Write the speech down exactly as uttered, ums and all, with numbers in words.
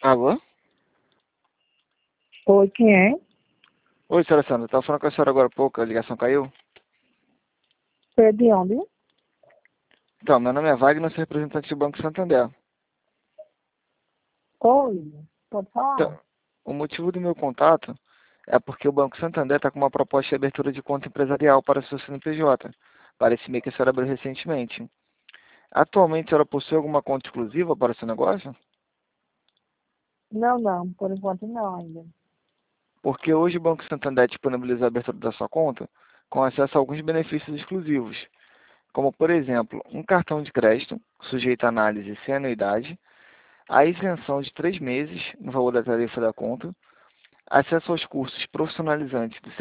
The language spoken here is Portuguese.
Alô? Oi, quem é? Oi, senhora Sandra. Estava falando com a senhora agora há pouco, a ligação caiu. Você é de onde? Então, meu nome é Wagner, sou representante do Banco Santander. Oi, pode falar? Então, o motivo do meu contato é porque o Banco Santander está com uma proposta de abertura de conta empresarial para o seu C N P J. Parece meio que a senhora abriu recentemente. Atualmente, a senhora possui alguma conta exclusiva para o seu negócio? Não, não, por enquanto não ainda. Porque hoje o Banco Santander disponibiliza a abertura da sua conta com acesso a alguns benefícios exclusivos, como, por exemplo, um cartão de crédito sujeito a análise sem anuidade, a isenção de três meses no valor da tarifa da conta, acesso aos cursos profissionalizantes do